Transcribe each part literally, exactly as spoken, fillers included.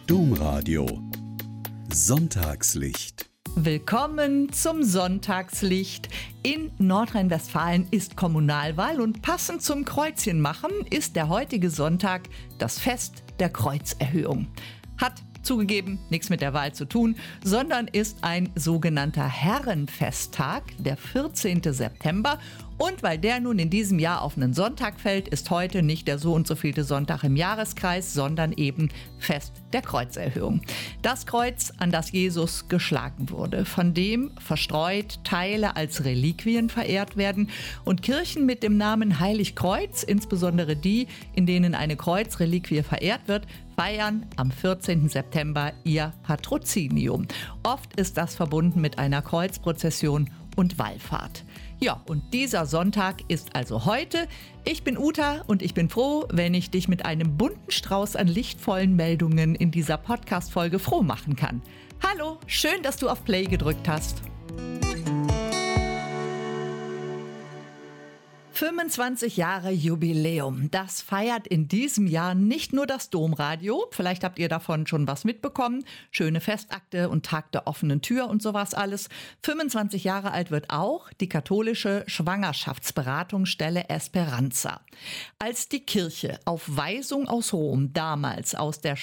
Domradio Sonntagslicht. Willkommen zum Sonntagslicht. In Nordrhein-Westfalen ist Kommunalwahl und passend zum Kreuzchenmachen ist der heutige Sonntag das Fest der Kreuzerhöhung. Hat zugegeben nichts mit der Wahl zu tun, sondern ist ein sogenannter Herrenfesttag, der vierzehnten September. Und weil der nun in diesem Jahr auf einen Sonntag fällt, ist heute nicht der so und so vielte Sonntag im Jahreskreis, sondern eben Fest der Kreuzerhöhung. Das Kreuz, an das Jesus geschlagen wurde, von dem verstreut Teile als Reliquien verehrt werden und Kirchen mit dem Namen Heiligkreuz, insbesondere die, in denen eine Kreuzreliquie verehrt wird, feiern am vierzehnten September ihr Patrozinium. Oft ist das verbunden mit einer Kreuzprozession und Wallfahrt. Ja, und dieser Sonntag ist also heute. Ich bin Uta und ich bin froh, wenn ich dich mit einem bunten Strauß an lichtvollen Meldungen in dieser Podcast-Folge froh machen kann. Hallo, schön, dass du auf Play gedrückt hast. fünfundzwanzig Jahre Jubiläum. Das feiert in diesem Jahr nicht nur das Domradio. Vielleicht habt ihr davon schon was mitbekommen. Schöne Festakte und Tag der offenen Tür und sowas alles. fünfundzwanzig Jahre alt wird auch die katholische Schwangerschaftsberatungsstelle Esperanza. Als die Kirche auf Weisung aus Rom damals aus der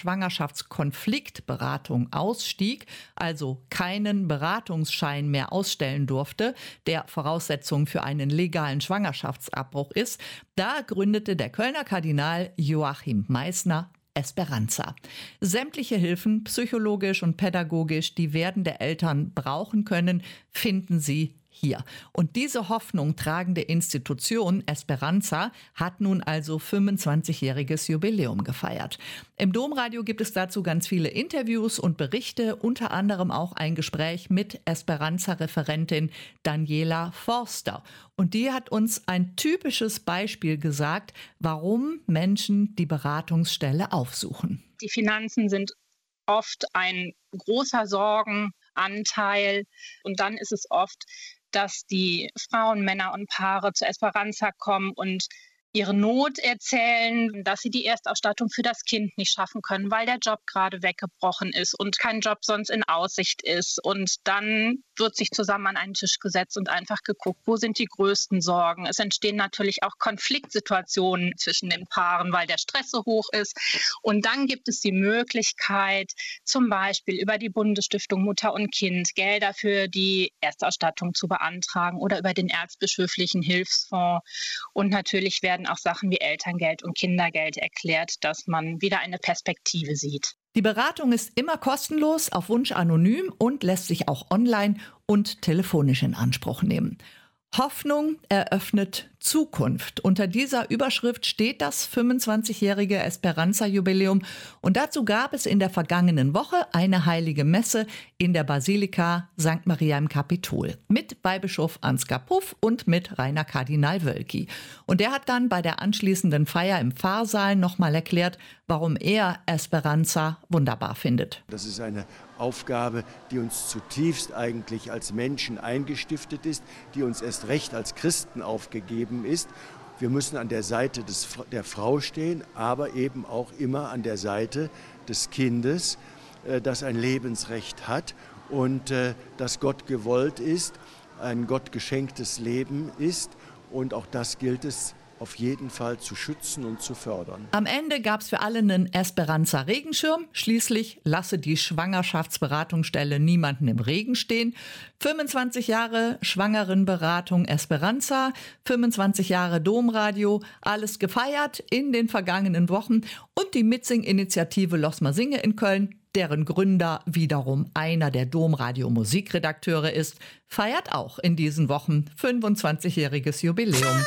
Schwangerschaftskonfliktberatung ausstieg, also keinen Beratungsschein mehr ausstellen durfte, der Voraussetzung für einen legalen Schwangerschaftsabbruch ist, da gründete der Kölner Kardinal Joachim Meissner Esperanza. Sämtliche Hilfen, psychologisch und pädagogisch, die werdende Eltern brauchen können, finden Sie hier. Und diese Hoffnung tragende Institution Esperanza hat nun also fünfundzwanzigjähriges Jubiläum gefeiert. Im Domradio gibt es dazu ganz viele Interviews und Berichte, unter anderem auch ein Gespräch mit Esperanza-Referentin Daniela Forster. Und die hat uns ein typisches Beispiel gesagt, warum Menschen die Beratungsstelle aufsuchen. Die Finanzen sind oft ein großer Sorgenanteil und dann ist es oft, dass die Frauen, Männer und Paare zur Esperanza kommen und ihre Not erzählen, dass sie die Erstausstattung für das Kind nicht schaffen können, weil der Job gerade weggebrochen ist und kein Job sonst in Aussicht ist. Und dann wird sich zusammen an einen Tisch gesetzt und einfach geguckt, wo sind die größten Sorgen. Es entstehen natürlich auch Konfliktsituationen zwischen den Paaren, weil der Stress so hoch ist. Und dann gibt es die Möglichkeit, zum Beispiel über die Bundesstiftung Mutter und Kind Gelder für die Erstausstattung zu beantragen oder über den Erzbischöflichen Hilfsfonds. Und natürlich werden auch Sachen wie Elterngeld und Kindergeld erklärt, dass man wieder eine Perspektive sieht. Die Beratung ist immer kostenlos, auf Wunsch anonym und lässt sich auch online und telefonisch in Anspruch nehmen. Hoffnung eröffnet Zukunft. Unter dieser Überschrift steht das fünfundzwanzigjährige Esperanza-Jubiläum und dazu gab es in der vergangenen Woche eine heilige Messe in der Basilika Sankt Maria im Kapitol mit Weihbischof Ansgar Puff und mit Rainer Kardinal Wölki. Und der hat dann bei der anschließenden Feier im Pfarrsaal nochmal erklärt, warum er Esperanza wunderbar findet. Das ist eine Aufgabe, die uns zutiefst eigentlich als Menschen eingestiftet ist, die uns erst recht als Christen aufgegeben ist. Wir müssen an der Seite des, der Frau stehen, aber eben auch immer an der Seite des Kindes, äh, das ein Lebensrecht hat und äh, das Gott gewollt ist, ein Gott geschenktes Leben ist. Und auch das gilt es auf jeden Fall zu schützen und zu fördern. Am Ende gab es für alle einen Esperanza-Regenschirm. Schließlich lasse die Schwangerschaftsberatungsstelle niemanden im Regen stehen. fünfundzwanzig Jahre Schwangerenberatung Esperanza, fünfundzwanzig Jahre Domradio, alles gefeiert in den vergangenen Wochen. Und die Mitsing-Initiative Los Mal Singe in Köln, deren Gründer wiederum einer der Domradio-Musikredakteure ist, feiert auch in diesen Wochen fünfundzwanzigjähriges Jubiläum.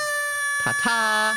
Tata!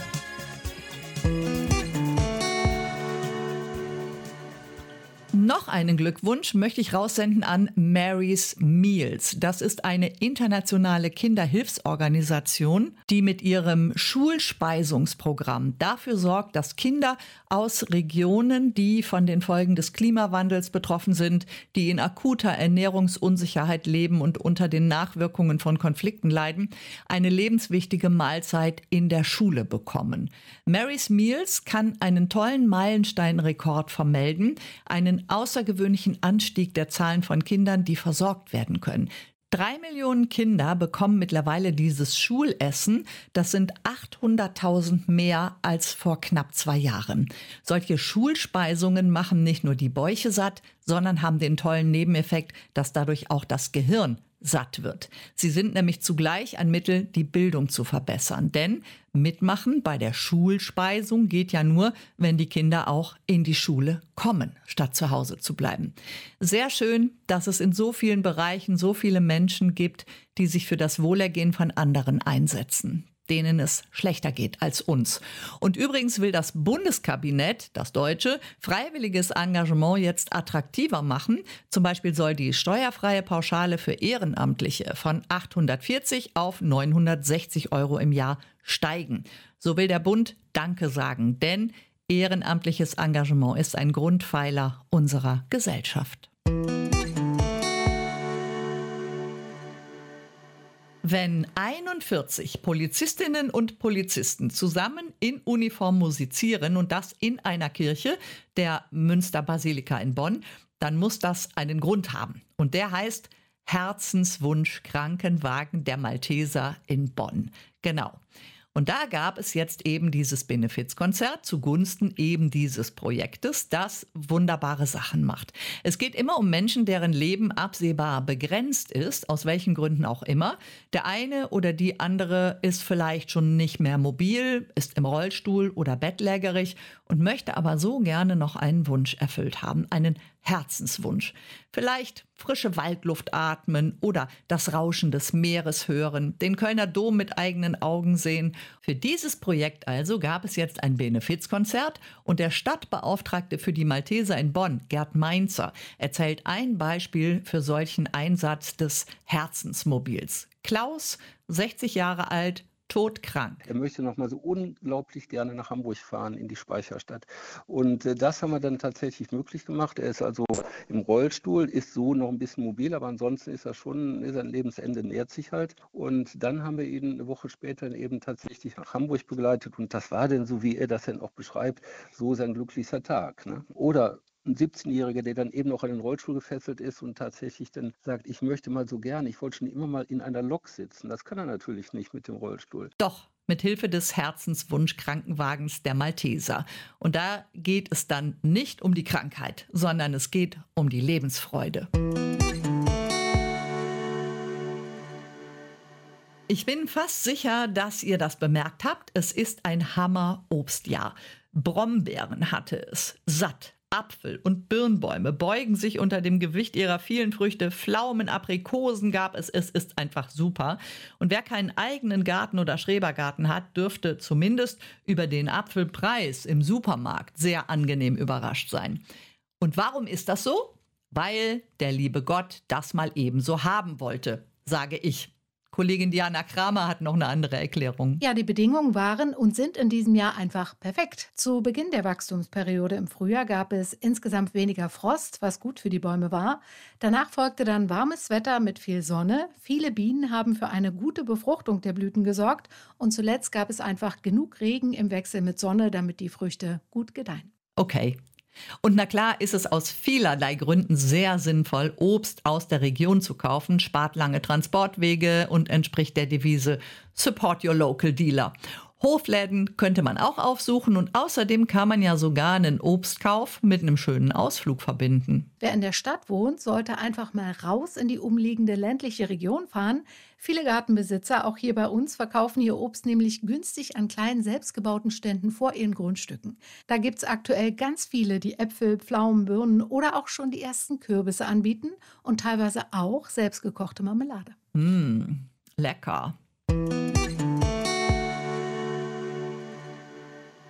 Noch einen Glückwunsch möchte ich raussenden an Mary's Meals. Das ist eine internationale Kinderhilfsorganisation, die mit ihrem Schulspeisungsprogramm dafür sorgt, dass Kinder aus Regionen, die von den Folgen des Klimawandels betroffen sind, die in akuter Ernährungsunsicherheit leben und unter den Nachwirkungen von Konflikten leiden, eine lebenswichtige Mahlzeit in der Schule bekommen. Mary's Meals kann einen tollen Meilensteinrekord vermelden, einen außergewöhnlichen Anstieg der Zahlen von Kindern, die versorgt werden können. Drei Millionen Kinder bekommen mittlerweile dieses Schulessen. Das sind achthunderttausend mehr als vor knapp zwei Jahren. Solche Schulspeisungen machen nicht nur die Bäuche satt, sondern haben den tollen Nebeneffekt, dass dadurch auch das Gehirn satt wird. Sie sind nämlich zugleich ein Mittel, die Bildung zu verbessern. Denn mitmachen bei der Schulspeisung geht ja nur, wenn die Kinder auch in die Schule kommen, statt zu Hause zu bleiben. Sehr schön, dass es in so vielen Bereichen so viele Menschen gibt, die sich für das Wohlergehen von anderen einsetzen, denen es schlechter geht als uns. Und übrigens will das Bundeskabinett, das deutsche, freiwilliges Engagement jetzt attraktiver machen. Zum Beispiel soll die steuerfreie Pauschale für Ehrenamtliche von achthundertvierzig auf neunhundertsechzig Euro im Jahr steigen. So will der Bund Danke sagen, denn ehrenamtliches Engagement ist ein Grundpfeiler unserer Gesellschaft. Wenn einundvierzig Polizistinnen und Polizisten zusammen in Uniform musizieren und das in einer Kirche, der Münsterbasilika in Bonn, dann muss das einen Grund haben. Und der heißt Herzenswunsch Krankenwagen der Malteser in Bonn. Genau. Und da gab es jetzt eben dieses Benefizkonzert zugunsten eben dieses Projektes, das wunderbare Sachen macht. Es geht immer um Menschen, deren Leben absehbar begrenzt ist, aus welchen Gründen auch immer. Der eine oder die andere ist vielleicht schon nicht mehr mobil, ist im Rollstuhl oder bettlägerig und möchte aber so gerne noch einen Wunsch erfüllt haben, einen Herzenswunsch. Vielleicht frische Waldluft atmen oder das Rauschen des Meeres hören, den Kölner Dom mit eigenen Augen sehen. Für dieses Projekt also gab es jetzt ein Benefizkonzert und der Stadtbeauftragte für die Malteser in Bonn, Gerd Mainzer, erzählt ein Beispiel für solchen Einsatz des Herzensmobils. Klaus, sechzig Jahre alt, todkrank. Er möchte noch mal so unglaublich gerne nach Hamburg fahren, in die Speicherstadt. Und äh, das haben wir dann tatsächlich möglich gemacht. Er ist also im Rollstuhl, ist so noch ein bisschen mobil, aber ansonsten ist er schon, sein Lebensende nähert sich halt. Und dann haben wir ihn eine Woche später eben tatsächlich nach Hamburg begleitet. Und das war dann, so wie er das dann auch beschreibt, so sein glücklichster Tag. Ne? Oder ein siebzehnjähriger, der dann eben noch an den Rollstuhl gefesselt ist und tatsächlich dann sagt, ich möchte mal so gerne, ich wollte schon immer mal in einer Lok sitzen. Das kann er natürlich nicht mit dem Rollstuhl. Doch, mit Hilfe des Herzenswunsch-Krankenwagens der Malteser. Und da geht es dann nicht um die Krankheit, sondern es geht um die Lebensfreude. Ich bin fast sicher, dass ihr das bemerkt habt. Es ist ein Hammer-Obstjahr. Brombeeren hatte es satt. Apfel- und Birnbäume beugen sich unter dem Gewicht ihrer vielen Früchte. Pflaumen, Aprikosen gab es. Es ist einfach super. Und wer keinen eigenen Garten oder Schrebergarten hat, dürfte zumindest über den Apfelpreis im Supermarkt sehr angenehm überrascht sein. Und warum ist das so? Weil der liebe Gott das mal ebenso haben wollte, sage ich. Kollegin Diana Kramer hat noch eine andere Erklärung. Ja, die Bedingungen waren und sind in diesem Jahr einfach perfekt. Zu Beginn der Wachstumsperiode im Frühjahr gab es insgesamt weniger Frost, was gut für die Bäume war. Danach folgte dann warmes Wetter mit viel Sonne. Viele Bienen haben für eine gute Befruchtung der Blüten gesorgt. Und zuletzt gab es einfach genug Regen im Wechsel mit Sonne, damit die Früchte gut gedeihen. Okay. Und na klar ist es aus vielerlei Gründen sehr sinnvoll, Obst aus der Region zu kaufen, spart lange Transportwege und entspricht der Devise Support your local dealer. Hofläden könnte man auch aufsuchen und außerdem kann man ja sogar einen Obstkauf mit einem schönen Ausflug verbinden. Wer in der Stadt wohnt, sollte einfach mal raus in die umliegende ländliche Region fahren. Viele Gartenbesitzer, auch hier bei uns, verkaufen ihr Obst nämlich günstig an kleinen selbstgebauten Ständen vor ihren Grundstücken. Da gibt es aktuell ganz viele, die Äpfel, Pflaumen, Birnen oder auch schon die ersten Kürbisse anbieten und teilweise auch selbstgekochte Marmelade. Mmh, lecker. Für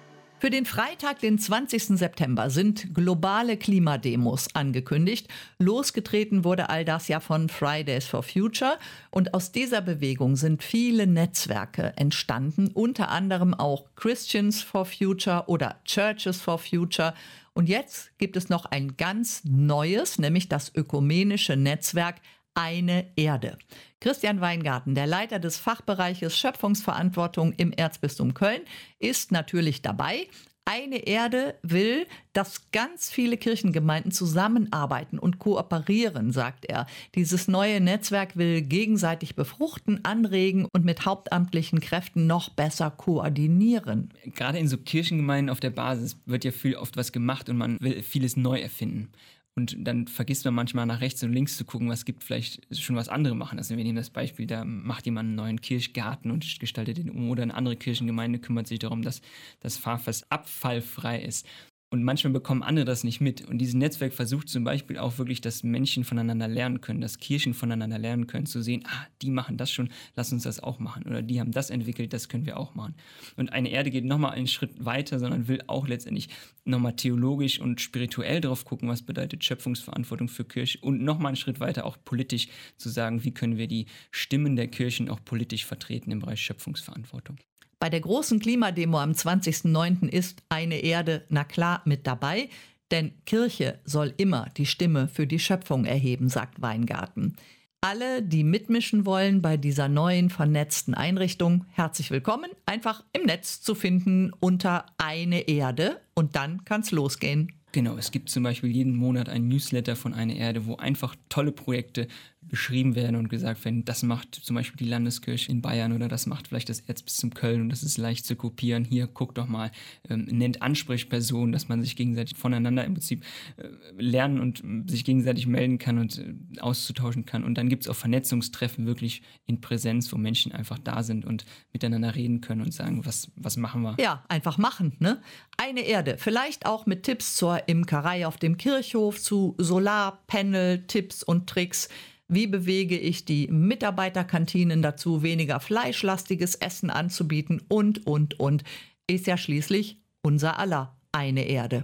Für den Freitag, den zwanzigsten September, sind globale Klimademos angekündigt. Losgetreten wurde all das ja von Fridays for Future. Und aus dieser Bewegung sind viele Netzwerke entstanden, unter anderem auch Christians for Future oder Churches for Future. Und jetzt gibt es noch ein ganz neues, nämlich das ökumenische Netzwerk Eine Erde. Christian Weingarten, der Leiter des Fachbereiches Schöpfungsverantwortung im Erzbistum Köln, ist natürlich dabei. Eine Erde will, dass ganz viele Kirchengemeinden zusammenarbeiten und kooperieren, sagt er. Dieses neue Netzwerk will gegenseitig befruchten, anregen und mit hauptamtlichen Kräften noch besser koordinieren. Gerade in so Kirchengemeinden auf der Basis wird ja viel oft was gemacht und man will vieles neu erfinden. Und dann vergisst man manchmal nach rechts und links zu gucken, was gibt vielleicht schon was andere machen. Also wir nehmen das Beispiel, da macht jemand einen neuen Kirchgarten und gestaltet den um. Oder eine andere Kirchengemeinde kümmert sich darum, dass das Fahrfest abfallfrei ist. Und manchmal bekommen andere das nicht mit. Und dieses Netzwerk versucht zum Beispiel auch wirklich, dass Menschen voneinander lernen können, dass Kirchen voneinander lernen können, zu sehen, ah, die machen das schon, lass uns das auch machen. Oder die haben das entwickelt, das können wir auch machen. Und Eine Erde geht nochmal einen Schritt weiter, sondern will auch letztendlich nochmal theologisch und spirituell drauf gucken, was bedeutet Schöpfungsverantwortung für Kirche. Und nochmal einen Schritt weiter auch politisch zu sagen, wie können wir die Stimmen der Kirchen auch politisch vertreten im Bereich Schöpfungsverantwortung. Bei der großen Klimademo am zwanzigsten neunten ist Eine Erde, na klar, mit dabei. Denn Kirche soll immer die Stimme für die Schöpfung erheben, sagt Weingarten. Alle, die mitmischen wollen bei dieser neuen vernetzten Einrichtung, herzlich willkommen. Einfach im Netz zu finden unter Eine Erde und dann kann's losgehen. Genau, es gibt zum Beispiel jeden Monat ein Newsletter von Eine Erde, wo einfach tolle Projekte beschrieben werden und gesagt werden, das macht zum Beispiel die Landeskirche in Bayern oder das macht vielleicht das Erzbistum Köln und das ist leicht zu kopieren. Hier, guck doch mal, ähm, nennt Ansprechpersonen, dass man sich gegenseitig voneinander im Prinzip äh, lernen und äh, sich gegenseitig melden kann und äh, auszutauschen kann. Und dann gibt es auch Vernetzungstreffen wirklich in Präsenz, wo Menschen einfach da sind und miteinander reden können und sagen, was, was machen wir? Ja, einfach machen, ne? Eine Erde, vielleicht auch mit Tipps zur Imkerei auf dem Kirchhof, zu Solarpanel, Tipps und Tricks. Wie bewege ich die Mitarbeiterkantinen dazu, weniger fleischlastiges Essen anzubieten und, und, und. Ist ja schließlich unser aller Eine Erde.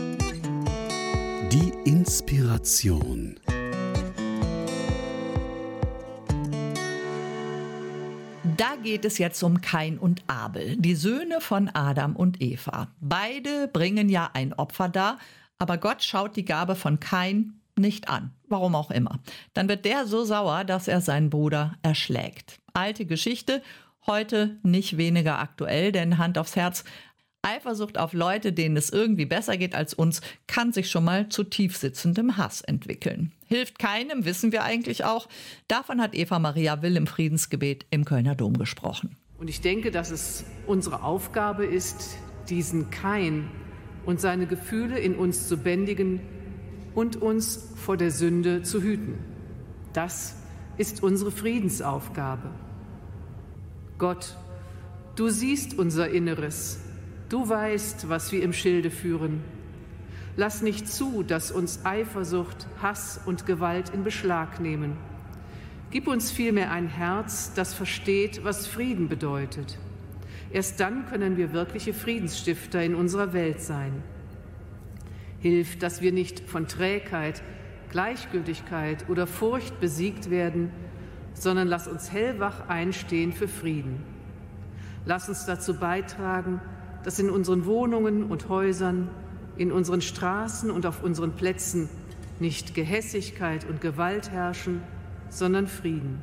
Die Inspiration. Da geht es jetzt um Kain und Abel, die Söhne von Adam und Eva. Beide bringen ja ein Opfer dar, aber Gott schaut die Gabe von Kain nicht an, warum auch immer. Dann wird der so sauer, dass er seinen Bruder erschlägt. Alte Geschichte, heute nicht weniger aktuell, denn Hand aufs Herz, Eifersucht auf Leute, denen es irgendwie besser geht als uns, kann sich schon mal zu tiefsitzendem Hass entwickeln. Hilft keinem, wissen wir eigentlich auch. Davon hat Eva Maria Will im Friedensgebet im Kölner Dom gesprochen. Und ich denke, dass es unsere Aufgabe ist, diesen Kain und seine Gefühle in uns zu bändigen und uns vor der Sünde zu hüten. Das ist unsere Friedensaufgabe. Gott, du siehst unser Inneres. Du weißt, was wir im Schilde führen. Lass nicht zu, dass uns Eifersucht, Hass und Gewalt in Beschlag nehmen. Gib uns vielmehr ein Herz, das versteht, was Frieden bedeutet. Erst dann können wir wirkliche Friedensstifter in unserer Welt sein. Hilf, dass wir nicht von Trägheit, Gleichgültigkeit oder Furcht besiegt werden, sondern lass uns hellwach einstehen für Frieden. Lass uns dazu beitragen, dass in unseren Wohnungen und Häusern, in unseren Straßen und auf unseren Plätzen nicht Gehässigkeit und Gewalt herrschen, sondern Frieden.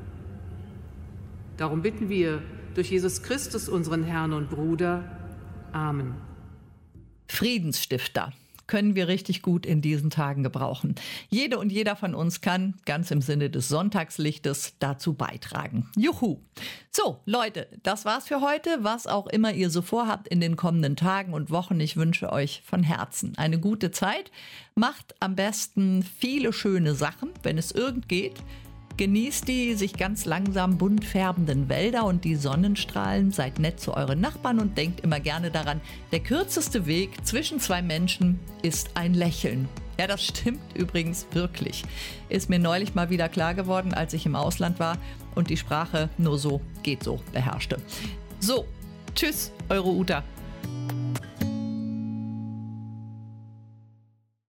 Darum bitten wir durch Jesus Christus, unseren Herrn und Bruder. Amen. Friedensstifter können wir richtig gut in diesen Tagen gebrauchen. Jede und jeder von uns kann, ganz im Sinne des Sonntagslichtes, dazu beitragen. Juhu! So, Leute, das war's für heute. Was auch immer ihr so vorhabt in den kommenden Tagen und Wochen, ich wünsche euch von Herzen eine gute Zeit. Macht am besten viele schöne Sachen, wenn es irgend geht. Genießt die sich ganz langsam bunt färbenden Wälder und die Sonnenstrahlen. Seid nett zu euren Nachbarn und denkt immer gerne daran, der kürzeste Weg zwischen zwei Menschen ist ein Lächeln. Ja, das stimmt übrigens wirklich. Ist mir neulich mal wieder klar geworden, als ich im Ausland war und die Sprache nur so geht so beherrschte. So, tschüss, eure Uta.